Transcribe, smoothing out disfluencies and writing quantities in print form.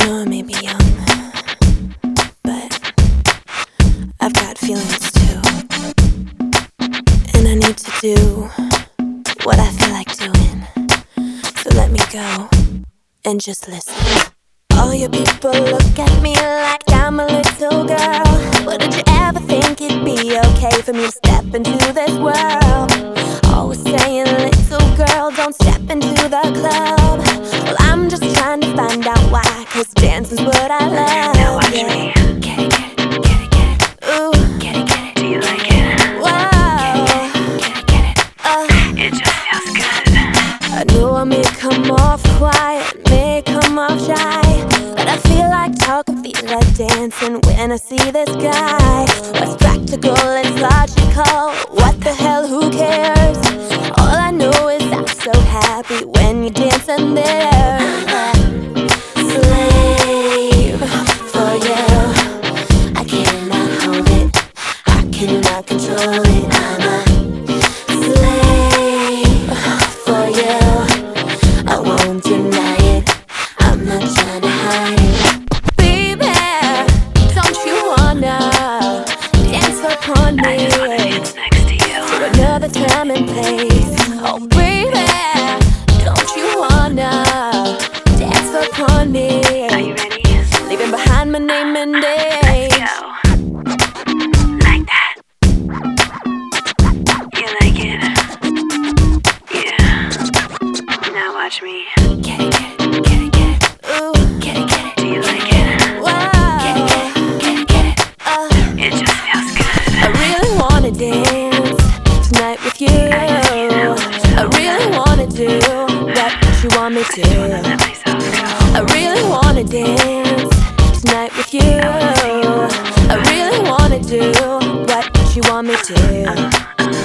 know I may be young, but I've got feelings too. And I need to do what I feel like doing. So let me go and just listen. All you people look at me like I'm a little girl. But did you ever think it'd be okay for me to step into this world? Always saying, little girl, don't step into the club. Well, I'm just trying to find out why, 'cause dancing's what I love. Now watch me. Get it, get it, get it, get it. Ooh. Get it, get it. Do you like it? Whoa. Get it, get it, get it. It just feels good. I know I may come off quiet, may come off shy, but I feel like talking, feel like dancing when I see this guy. What's practical and logical? What the hell, who cares? All I know is I'm so happy when you're dancing there. Slave for you, I cannot hold it, I cannot control it. I'm a slave for you, I won't deny it, I'm not trying to hide it. Baby, don't you wanna dance upon me? I just wanna dance next to you. To another time and place. Oh baby, don't you wanna dance upon me? Are you ready? Leaving behind my name and Let's age. go. Like that. You like it? Yeah. Now watch me. Get it, get it, get it, get it. Ooh. Get it, get it. Do you like it? Wow. Get it, get it, get it, get it. It just feels good. I really wanna dance tonight with you. I really wanna do what you want me to. Let myself go. I really wanna dance tonight with you. I really wanna do what you want me to.